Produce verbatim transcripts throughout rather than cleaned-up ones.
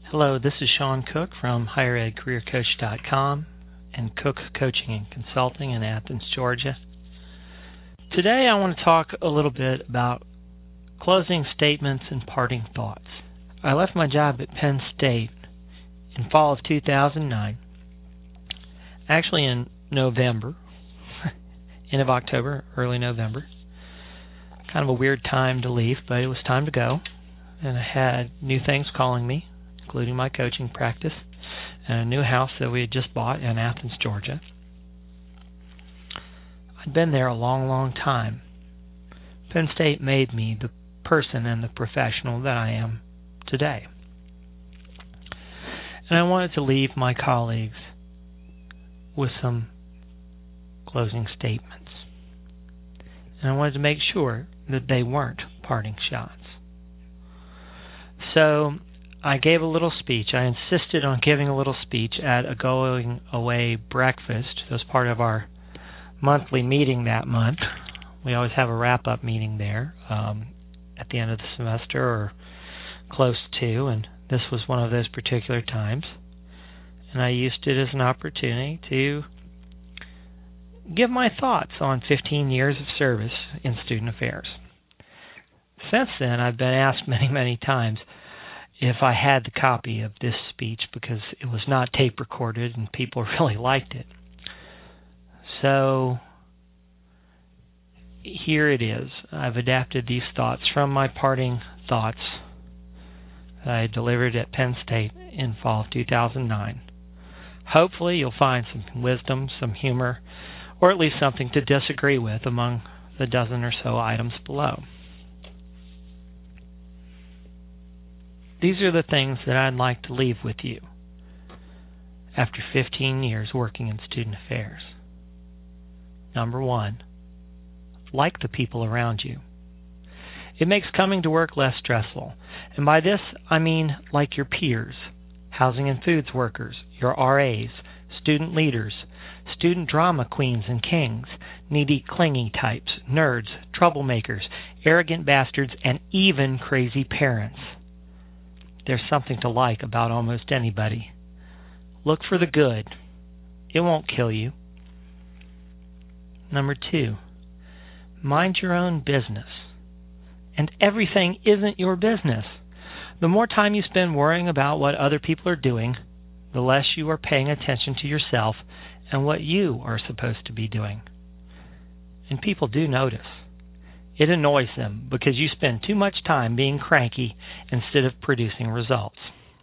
Hello, this is Sean Cook from higher ed career coach dot com and Cook Coaching and Consulting in Athens, Georgia. Today I want to talk a little bit about closing statements and parting thoughts. I left my job at Penn State in fall of two thousand nine, actually in November, end of October, early November. Kind of a weird time to leave, but it was time to go, and I had new things calling me, including my coaching practice and a new house that we had just bought in Athens, Georgia. I'd been there a long, long time. Penn State made me the person and the professional that I am today. And I wanted to leave my colleagues with some closing statements. And I wanted to make sure that they weren't parting shots. So I gave a little speech. I insisted on giving a little speech at a going away breakfast. It was part of our monthly meeting that month. We always have a wrap-up meeting there um, at the end of the semester or close to, and this was one of those particular times. And I used it as an opportunity to give my thoughts on fifteen years of service in student affairs. Since then, I've been asked many, many times if I had the copy of this speech because it was not tape recorded and people really liked it. So here it is. I've adapted these thoughts from my parting thoughts that I delivered at Penn State in fall of two thousand nine. Hopefully you'll find some wisdom, some humor, or at least something to disagree with among the dozen or so items below. These are the things that I'd like to leave with you after fifteen years working in student affairs. Number one, like the people around you. It makes coming to work less stressful. And by this, I mean like your peers, housing and foods workers, your R As, student leaders, student drama queens and kings, needy, clingy types, nerds, troublemakers, arrogant bastards, and even crazy parents. There's something to like about almost anybody. Look for the good. It won't kill you. Number two, mind your own business. And everything isn't your business. The more time you spend worrying about what other people are doing, the less you are paying attention to yourself and what you are supposed to be doing. And people do notice. It annoys them because you spend too much time being cranky instead of producing results.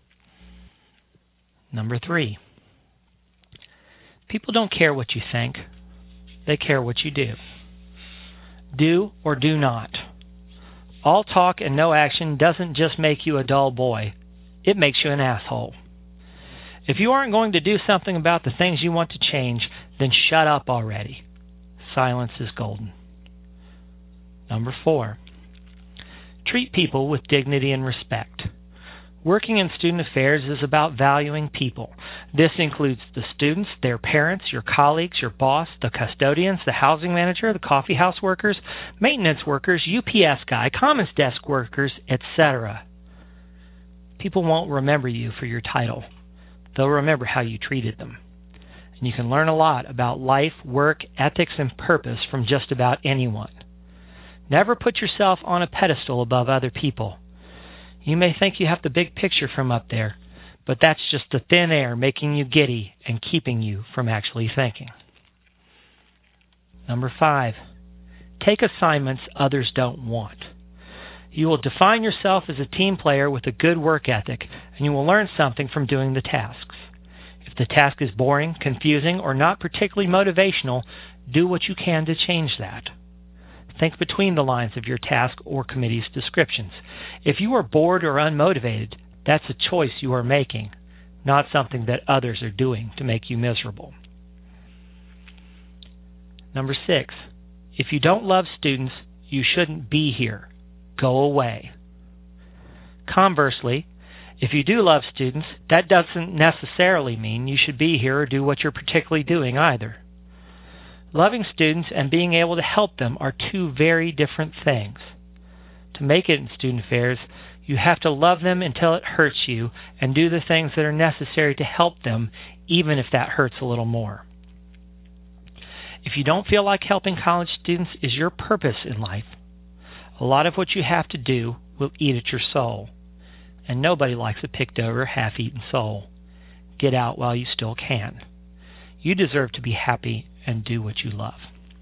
Number three, people don't care what you think. They care what you do. Do or do not. All talk and no action doesn't just make you a dull boy. It makes you an asshole. If you aren't going to do something about the things you want to change, then shut up already. Silence is golden. Number four, treat people with dignity and respect. Working in student affairs is about valuing people. This includes the students, their parents, your colleagues, your boss, the custodians, the housing manager, the coffee house workers, maintenance workers, U P S guy, commons desk workers, et cetera. People won't remember you for your title. They'll remember how you treated them. And you can learn a lot about life, work, ethics, and purpose from just about anyone. Never put yourself on a pedestal above other people. You may think you have the big picture from up there, but that's just the thin air making you giddy and keeping you from actually thinking. Number five, take assignments others don't want. You will define yourself as a team player with a good work ethic, and you will learn something from doing the tasks. If the task is boring, confusing, or not particularly motivational, do what you can to change that. Think between the lines of your task or committee's descriptions. If you are bored or unmotivated, that's a choice you are making, not something that others are doing to make you miserable. Number six, if you don't love students, you shouldn't be here. Go away. Conversely, if you do love students, that doesn't necessarily mean you should be here or do what you're particularly doing either. Loving students and being able to help them are two very different things. To make it in student affairs, You have to love them until it hurts you and do the things that are necessary to help them, even if that hurts a little more. If you don't feel like helping college students is your purpose in life, a lot of what you have to do will eat at your soul, and nobody likes a picked over, half-eaten soul. Get out while you still can. You deserve to be happy and do what you love.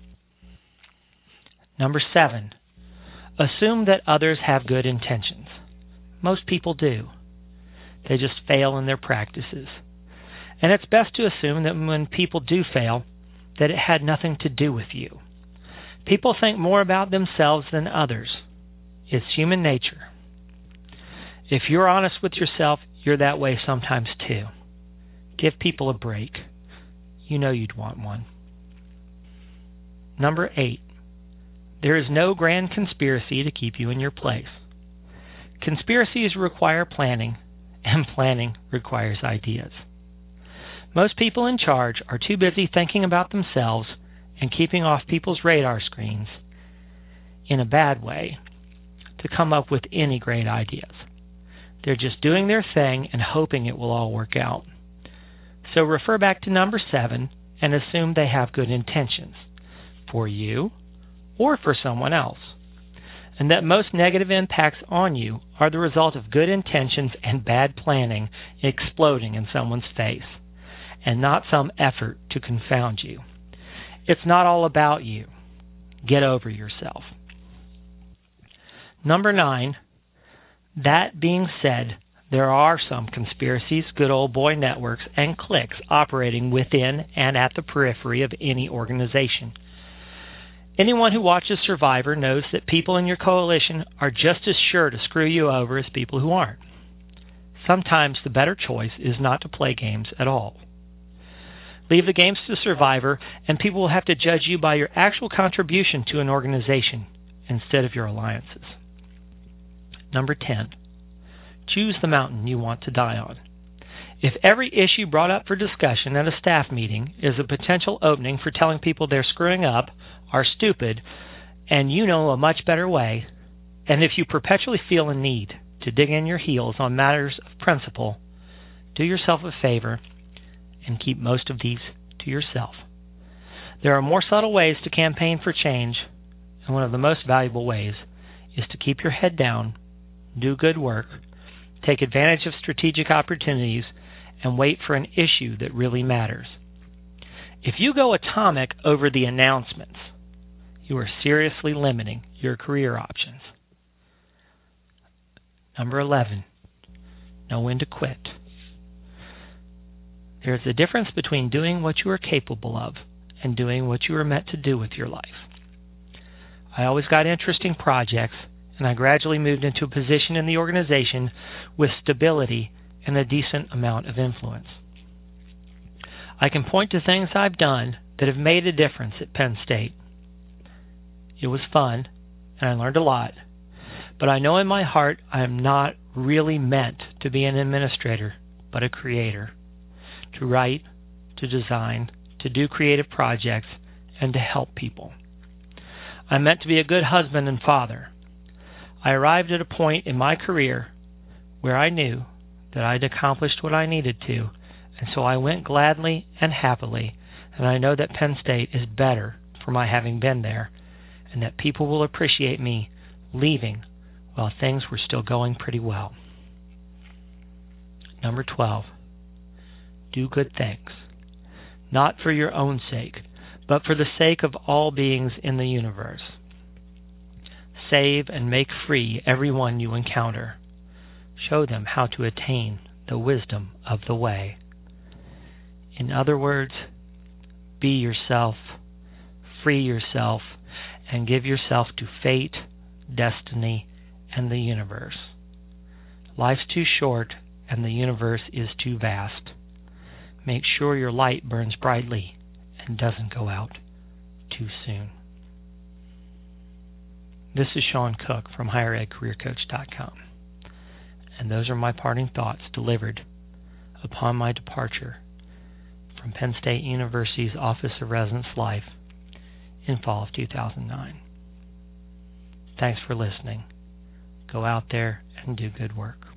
Number seven, assume that others have good intentions. Most people do. They just fail in their practices. And it's best to assume that when people do fail, that it had nothing to do with you. People think more about themselves than others. It's human nature. If you're honest with yourself, you're that way sometimes too. Give people a break. You know you'd want one. Number eight, there is no grand conspiracy to keep you in your place. Conspiracies require planning, and planning requires ideas. Most people in charge are too busy thinking about themselves and keeping off people's radar screens, in a bad way, to come up with any great ideas. They're just doing their thing and hoping it will all work out. So refer back to number seven and assume they have good intentions for you or for someone else, and that most negative impacts on you are the result of good intentions and bad planning exploding in someone's face, and not some effort to confound you. It's not all about you. Get over yourself. Number nine, that being said, there are some conspiracies, good old boy networks, and cliques operating within and at the periphery of any organization. Anyone who watches Survivor knows that people in your coalition are just as sure to screw you over as people who aren't. Sometimes the better choice is not to play games at all. Leave the games to Survivor, and people will have to judge you by your actual contribution to an organization instead of your alliances. Number ten, choose the mountain you want to die on. If every issue brought up for discussion at a staff meeting is a potential opening for telling people they're screwing up, are stupid, and you know a much better way, and if you perpetually feel a need to dig in your heels on matters of principle, do yourself a favor and keep most of these to yourself. There are more subtle ways to campaign for change, and one of the most valuable ways is to keep your head down, do good work, take advantage of strategic opportunities, and wait for an issue that really matters. If you go atomic over the announcements, you are seriously limiting your career options. Number eleven, know when to quit. There is a difference between doing what you are capable of and doing what you are meant to do with your life. I always got interesting projects, and I gradually moved into a position in the organization with stability and a decent amount of influence. I can point to things I've done that have made a difference at Penn State. It was fun, and I learned a lot, but I know in my heart I am not really meant to be an administrator, but a creator, to write, to design, to do creative projects, and to help people. I'm meant to be a good husband and father. I arrived at a point in my career where I knew that I'd accomplished what I needed to, and so I went gladly and happily, and I know that Penn State is better for my having been there, and that people will appreciate me leaving while things were still going pretty well. Number twelve, do good things, not for your own sake, but for the sake of all beings in the universe. Save and make free everyone you encounter. Show them how to attain the wisdom of the way. In other words, be yourself, free yourself, and give yourself to fate, destiny, and the universe. Life's too short, and the universe is too vast. Make sure your light burns brightly and doesn't go out too soon. This is Sean Cook from higher ed career coach dot com, and those are my parting thoughts delivered upon my departure from Penn State University's Office of Residence Life in fall of two thousand nine. Thanks for listening. go out there and do good work.